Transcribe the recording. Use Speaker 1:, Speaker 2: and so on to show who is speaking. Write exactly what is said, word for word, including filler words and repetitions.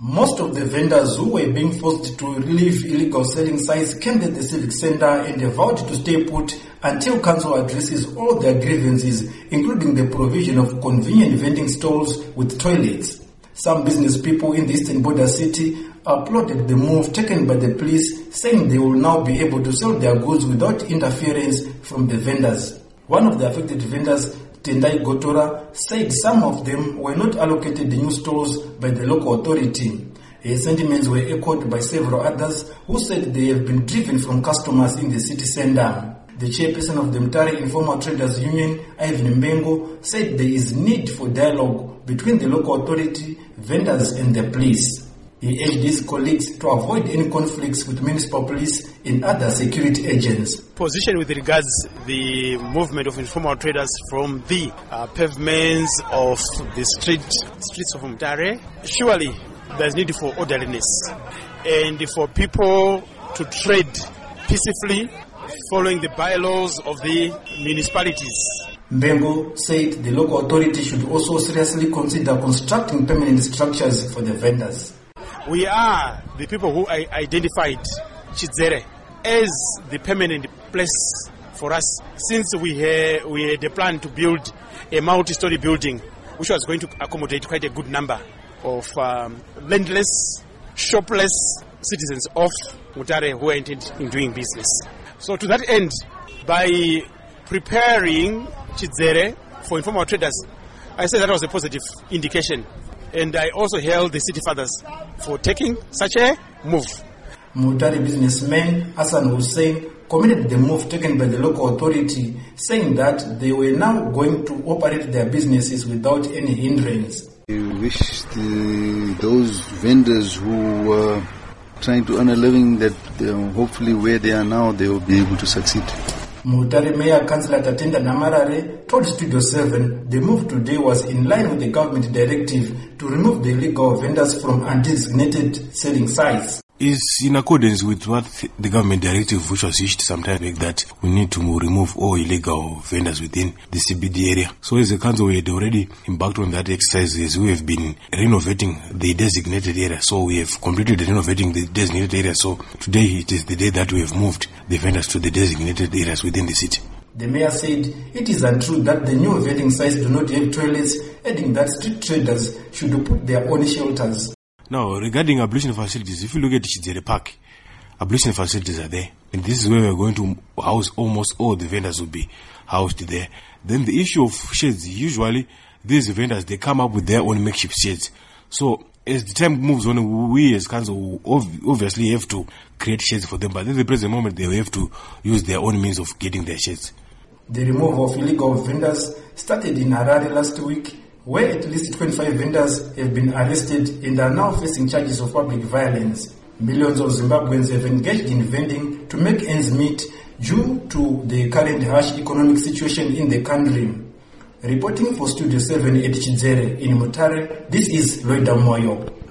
Speaker 1: Most of the vendors who were being forced to leave illegal selling sites came to the civic center and vowed to stay put until council addresses all their grievances, including the provision of convenient vending stalls with toilets. Some business people in the Eastern Border City applauded the move taken by the police, saying they will now be able to sell their goods without interference from the vendors. One of the affected vendors, Tendai Gotora, said some of them were not allocated the new stalls by the local authority. His sentiments were echoed by several others who said they have been driven from customers in the city center. The chairperson of the Mutare Informal Traders Union, Ivan Mbengo, said there is need for dialogue between the local authority, vendors and the police. He urged his colleagues to avoid any conflicts with municipal police and other security agents.
Speaker 2: Position with regards the movement of informal traders from the uh, pavements of the street streets of Mutare. Surely there's need for orderliness and for people to trade peacefully following the bylaws of the municipalities.
Speaker 1: Mbengo said the local authority should also seriously consider constructing permanent structures for the vendors.
Speaker 2: We are the people who identified Chidzere as the permanent place for us, since we had, we had a plan to build a multi-story building which was going to accommodate quite a good number of um, landless, shopless citizens of Mutare who are intended in doing business. So to that end, by preparing Chidzere for informal traders, I said that was a positive indication. And I also hail the city fathers for taking such a move.
Speaker 1: Mutare businessman Hassan Hussein commended the move taken by the local authority, saying that they were now going to operate their businesses without any hindrance.
Speaker 3: We wish the, those vendors who were trying to earn a living that hopefully where they are now they will be able to succeed.
Speaker 1: Mutare Mayor Councillor Tatenda Namarare told Studio seven the move today was in line with the government directive to remove the illegal vendors from undesignated selling sites.
Speaker 4: Is in accordance with what the government directive which was issued some time back that we need to remove all illegal vendors within the C B D area. So as a council we had already embarked on that exercise as we have been renovating the designated area. So we have completed renovating the designated area. So today it is the day that we have moved the vendors to the designated areas within the city.
Speaker 1: The mayor said it is untrue that the new vending sites do not have toilets, adding that street traders should put their own shelters.
Speaker 4: Now, regarding ablution facilities, if you look at Chidzere Park, ablution facilities are there. And this is where we're going to house almost all the vendors will be housed there. Then the issue of sheds, usually these vendors, they come up with their own makeshift sheds. So as the time moves on, we as council obviously have to create sheds for them. But at the present moment, they will have to use their own means of getting their sheds.
Speaker 1: The removal of illegal vendors started in Harare last week, where at least twenty-five vendors have been arrested and are now facing charges of public violence. Millions of Zimbabweans have engaged in vending to make ends meet due to the current harsh economic situation in the country. Reporting for Studio seven at Chidzere in Mutare, this is Loida Moyo.